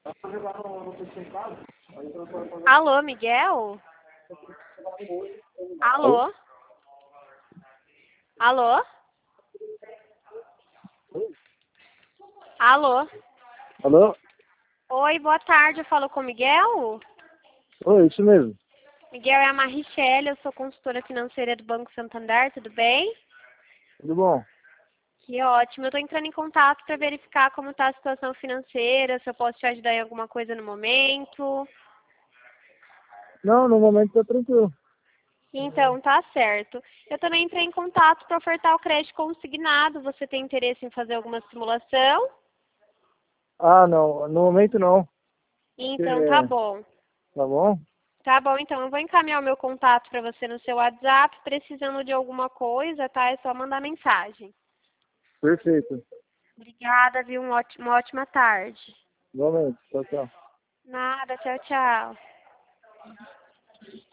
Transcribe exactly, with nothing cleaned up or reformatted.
Alô, Miguel? Alô? Alô? Alô? Alô? Oi, boa tarde, eu falo com o Miguel? Oi, isso mesmo. Miguel, é a Marichelle, eu sou consultora financeira do Banco Santander, tudo bem? Tudo bom? Que ótimo, eu estou entrando em contato para verificar como está a situação financeira, se eu posso te ajudar em alguma coisa no momento. Não, no momento tá tranquilo. Então, tá certo. Eu também entrei em contato para ofertar o crédito consignado. Você tem interesse em fazer alguma simulação? Ah, não, no momento não. Então, tá É, bom. tá bom? Tá bom, então eu vou encaminhar o meu contato para você no seu WhatsApp. Precisando de alguma coisa, tá? É só mandar mensagem. Perfeito. Obrigada, viu? Um ótimo, uma ótima tarde. Igualmente. Tchau, tchau. Nada, tchau, tchau.